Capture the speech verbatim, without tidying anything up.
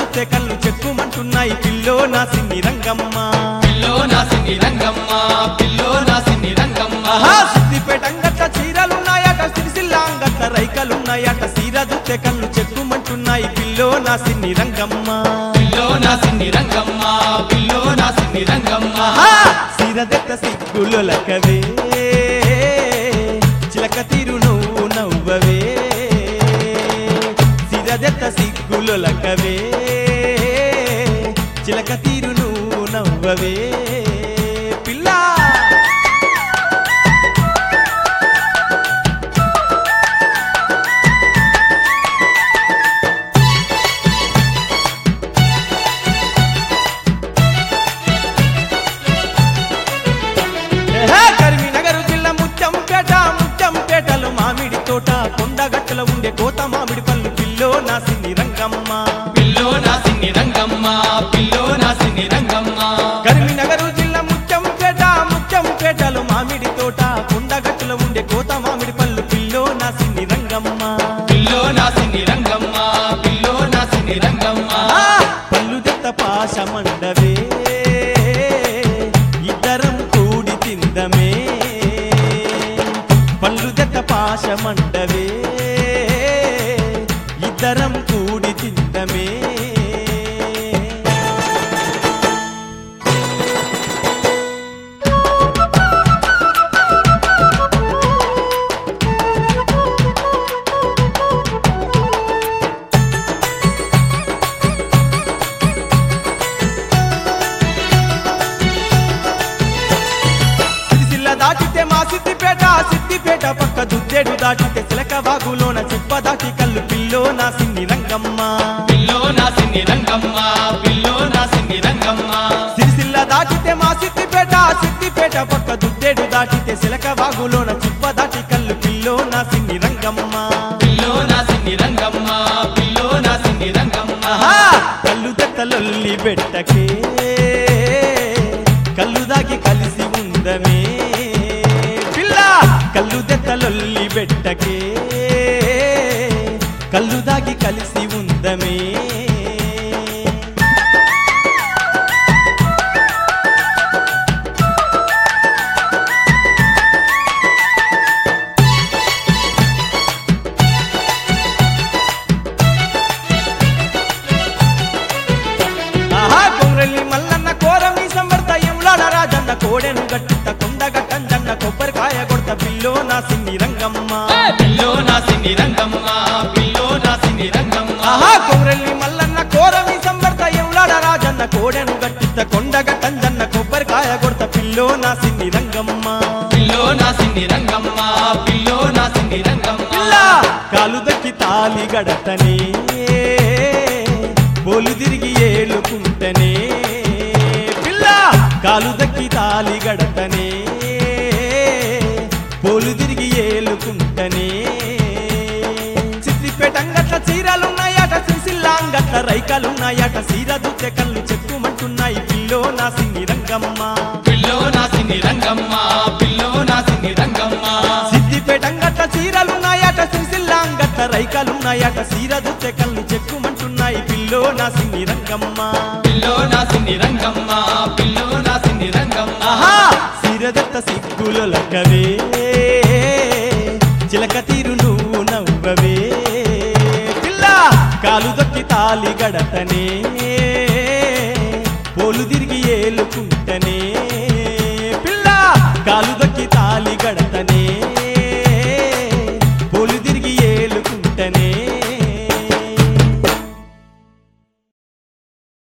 చూస్తే కళ్ళు చెక్కుమంటున్నాయి పిల్లో నా సిన్ని రంగమ్మ పిల్లో నా సిన్ని రంగమ్మ పిల్లో నా సిన్ని రంగమ్మ సిద్దిపేట అంగట్ల చీరలున్నాయట సిరిసిల్ల అంగట్ల రైకలున్నాయట సీర చూస్తే కళ్ళు చెక్కుమంటున్నాయి పిల్లో నా సిన్ని రంగమ్మ పిల్లో నా సిన్ని రంగమ్మ పిల్లో నా సిన్ని రంగమ్మ సీరదెత్త సిగ్గులొలకవే చిలక తీరు నువ్వు నవ్వవే సీరదెత్త సిగ్గులొలకవే చిలక తీరు నువ్వు నవ్వవే పిల్లా కరీంనగర్ జిల్లా ముత్యంపేట ముత్యంపేటలో మామిడి తోట కొండగట్టలో ఉండే కోత మామిడి పళ్ళు పిల్లో నా సిన్ని రంగమ్మ పిల్లో నా సిన్ని రంగమ్మ పిల్లో నా సిన్ని రంగమ్మ కరీంనగర్ జిల్లా ముత్యంపేట ముత్యంపేటలో మామిడి తోట కొండగట్టలో ఉండే కోత మామిడి పళ్ళు పిల్లో నా సిన్ని రంగమ్మ పిల్లో నా సిన్ని రంగమ్మ పిల్లో నా సిన్ని రంగమ్మ పళ్ళు దెత్త పాశ మండవే ఇద్దరం కూడి తిందమే పళ్ళు దెత్త పాశ మండవే ఇద్దరం కూడి తిందమే దాటితే మా సిద్దిపేట సిద్దిపేట పక్క దుద్దేడు దాటితే చిలక వాగులోన చెప్ప దాటి కళ్ళు పిల్లో నా సిన్ని రంగమ్మ పిల్లో నా సిన్ని రంగమ్మ పిల్లో నా సిన్ని రంగమ్మ సిరిసిల్ల దాటితే మా సిద్దిపేట సిద్దిపేట పక్క దుద్దేడు దాటితే చిలక వాగులోన చెప్ప దాటి కళ్ళు పిల్లో నా సిన్ని రంగమ్మ పిల్లో నా సిన్ని రంగమ్మ పిల్లో నా సిన్ని రంగమ్మ కళ్ళు దెత్తలొల్లి బెట్టకే కళ్ళు దాగి కలిసి ఉందమే కళ్ళు దెత్తలొల్లి బెట్టకే కళ్ళు దాగి కలిసి ఉందమే ఆహా కొమ్రెల్లి మల్లన్న కోరమి సంబర్త ఎంలాడ రాజన్న కోడెను గట్టిత కొండగట్టంజన్న కొబ్బరికాయ కొడత పిల్లో నా సిన్ని రంగమ్మ పిల్లో నా సిన్ని రంగమ్మ పిల్లో నా సిన్ని రంగమ్మ ఆహా కొమ్రెల్లి మల్లన్న కోరమి సంబర్త ఎంలాడ రాజన్న కోడెను గట్టిత కొండగట్టంజన్న కొబ్బరికాయ కొడత పిల్లో నా సిన్ని రంగమ్మ పిల్లో నా సిన్ని రంగమ్మ పిల్లో నా సిన్ని రంగమ్మ కాలు దక్కి తాలి గడతనే బోలు తిరిగి ఏలుకుంటనే పిల్ల కాలు దక్కి తాలి గడతనే పోలు తిరిగి ఏలుకుంటనే సిద్దిపేట అంగట్ల చీరలున్నాయట సిరిసిల్ల అంగట్ల రైకలున్నాయట సీర దూతే కళ్ళు చెక్కుమంటున్నాయి పిల్లో నా సిన్ని రంగమ్మ పిల్లో నా సిన్ని రంగమ్మ పిల్లో నా సిన్ని రంగమ్మ సిద్దిపేట అంగట్ల చీరలున్నాయట సిరిసిల్ల అంగట్ల రైకలున్నాయట సీర దూతే కళ్ళు చెక్కుమంటున్నాయి పిల్లో నా సిన్ని రంగమ్మ పిల్లో నా సిన్ని రంగమ్మ పిల్లో నా సిన్ని రంగమ్మ సీరదెత్త సిగ్గులొలకవే చిలక తీరు నువ్వు నవ్వవే పిల్ల కాలు దొక్కి తాలి గడతనే